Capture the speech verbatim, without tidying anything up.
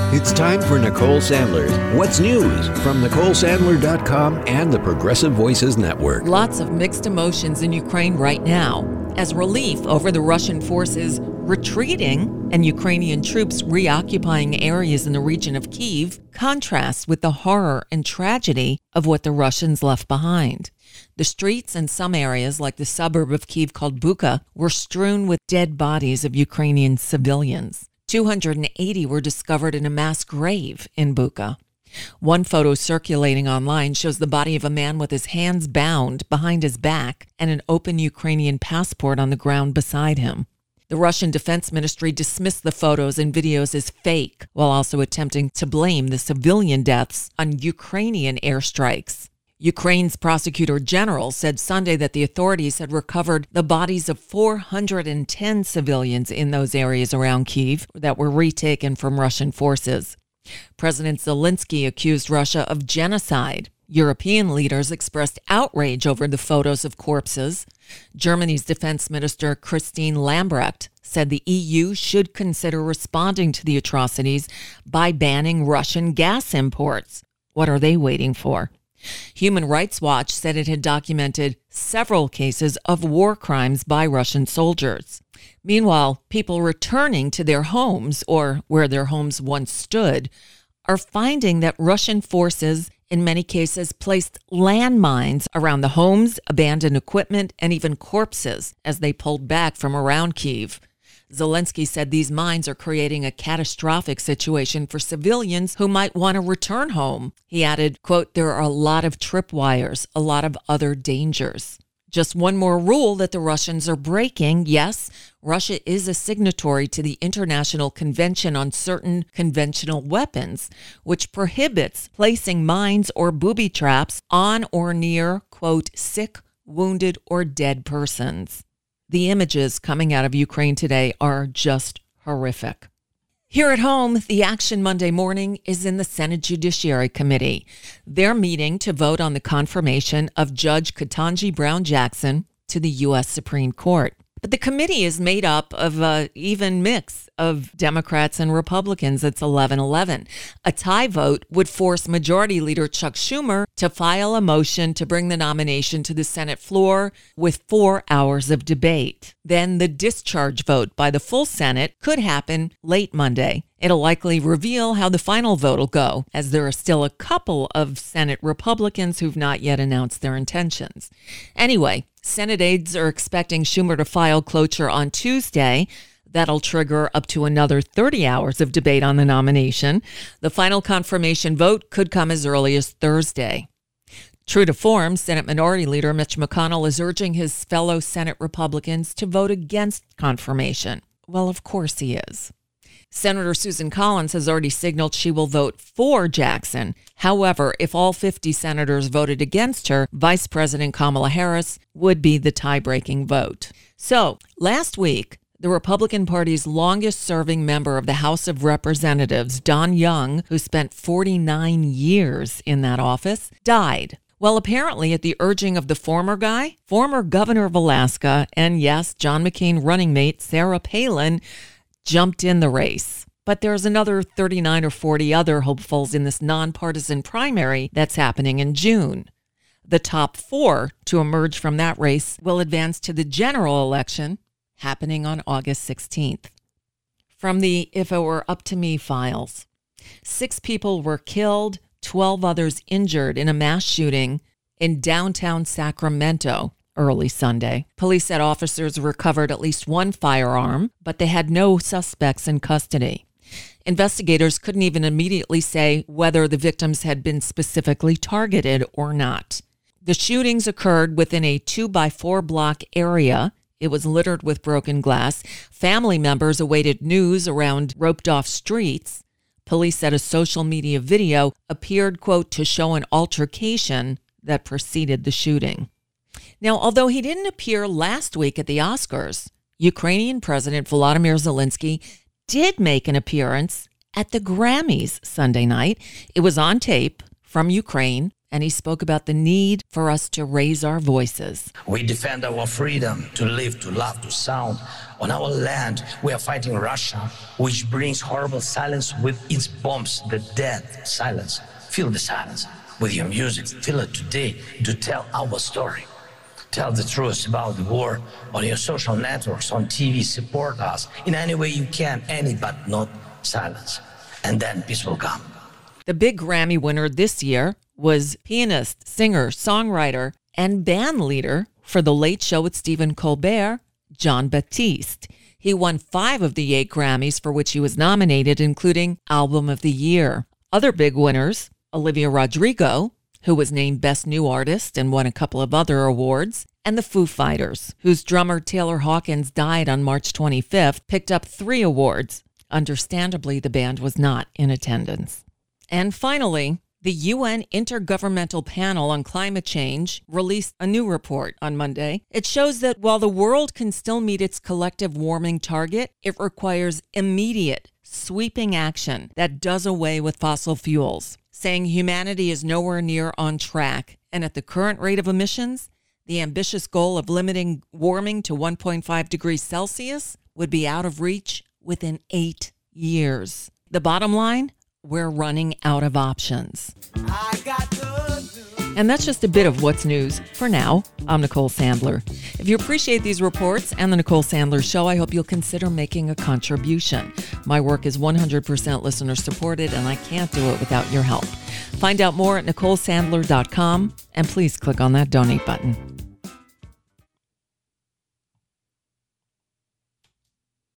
It's time for Nicole Sandler's What's News from Nicole Sandler dot com and the Progressive Voices Network. Lots of mixed emotions in Ukraine right now, as relief over the Russian forces retreating and Ukrainian troops reoccupying areas in the region of Kyiv contrasts with the horror and tragedy of what the Russians left behind. The streets in some areas, like the suburb of Kyiv called Bucha, were strewn with dead bodies of Ukrainian civilians. two hundred eighty were discovered in a mass grave in Bucha. One photo circulating online shows the body of a man with his hands bound behind his back and an open Ukrainian passport on the ground beside him. The Russian Defense Ministry dismissed the photos and videos as fake, while also attempting to blame the civilian deaths on Ukrainian airstrikes. Ukraine's prosecutor general said Sunday that the authorities had recovered the bodies of four hundred ten civilians in those areas around Kyiv that were retaken from Russian forces. President Zelensky accused Russia of genocide. European leaders expressed outrage over the photos of corpses. Germany's defense minister Christine Lambrecht said the E U should consider responding to the atrocities by banning Russian gas imports. What are they waiting for? Human Rights Watch said it had documented several cases of war crimes by Russian soldiers. Meanwhile, people returning to their homes, or where their homes once stood, are finding that Russian forces, in many cases, placed landmines around the homes, abandoned equipment, and even corpses as they pulled back from around Kyiv. Zelensky said these mines are creating a catastrophic situation for civilians who might want to return home. He added, quote, "There are a lot of tripwires, a lot of other dangers." Just one more rule that the Russians are breaking. Yes, Russia is a signatory to the International Convention on Certain Conventional Weapons, which prohibits placing mines or booby traps on or near, quote, sick, wounded, or dead persons. The images coming out of Ukraine today are just horrific. Here at home, the action Monday morning is in the Senate Judiciary Committee. They're meeting to vote on the confirmation of Judge Ketanji Brown Jackson to the U S Supreme Court. But the committee is made up of an even mix of Democrats and Republicans. It's eleven eleven. A tie vote would force Majority Leader Chuck Schumer to file a motion to bring the nomination to the Senate floor with four hours of debate. Then the discharge vote by the full Senate could happen late Monday. It'll likely reveal how the final vote will go, as there are still a couple of Senate Republicans who've not yet announced their intentions. Anyway, Senate aides are expecting Schumer to file cloture on Tuesday. That'll trigger up to another thirty hours of debate on the nomination. The final confirmation vote could come as early as Thursday. True to form, Senate Minority Leader Mitch McConnell is urging his fellow Senate Republicans to vote against confirmation. Well, of course he is. Senator Susan Collins has already signaled she will vote for Jackson. However, if all fifty senators voted against her, Vice President Kamala Harris would be the tie-breaking vote. So, last week, the Republican Party's longest-serving member of the House of Representatives, Don Young, who spent forty-nine years in that office, died. Well, apparently at the urging of the former guy, former governor of Alaska, and yes, John McCain running mate Sarah Palin, jumped in the race. But there's another thirty-nine or forty other hopefuls in this nonpartisan primary that's happening in June. The top four to emerge from that race will advance to the general election happening on August sixteenth. From the If It Were Up to Me files, six people were killed, twelve others injured in a mass shooting in downtown Sacramento early Sunday. Police said officers recovered at least one firearm, but they had no suspects in custody. Investigators couldn't even immediately say whether the victims had been specifically targeted or not. The shootings occurred within a two-by-four block area. It was littered with broken glass. Family members awaited news around roped-off streets. Police said a social media video appeared, quote, to show an altercation that preceded the shooting. Now, although he didn't appear last week at the Oscars, Ukrainian President Volodymyr Zelensky did make an appearance at the Grammys Sunday night. It was on tape from Ukraine, and he spoke about the need for us to raise our voices. We defend our freedom to live, to love, to sound. On our land, we are fighting Russia, which brings horrible silence with its bombs, the dead silence. Feel the silence with your music. Feel it today to tell our story. Tell the truth about the war on your social networks, on T V. Support us in any way you can, any but not silence. And then peace will come. The big Grammy winner this year was pianist, singer, songwriter, and band leader for The Late Show with Stephen Colbert, Jon Batiste. He won five of the eight Grammys for which he was nominated, including Album of the Year. Other big winners, Olivia Rodrigo, who was named Best New Artist and won a couple of other awards, and the Foo Fighters, whose drummer Taylor Hawkins died on March twenty-fifth, picked up three awards. Understandably, the band was not in attendance. And finally, the U N Intergovernmental Panel on Climate Change released a new report on Monday. It shows that while the world can still meet its collective warming target, it requires immediate, sweeping action that does away with fossil fuels, saying humanity is nowhere near on track. And at the current rate of emissions, the ambitious goal of limiting warming to one point five degrees Celsius would be out of reach within eight years. The bottom line? We're running out of options. I got and that's just a bit of what's news for now. I'm Nicole Sandler. If you appreciate these reports and the Nicole Sandler Show, I hope you'll consider making a contribution. My work is one hundred percent listener supported, and I can't do it without your help. Find out more at nicole sandler dot com, and please click on that donate button.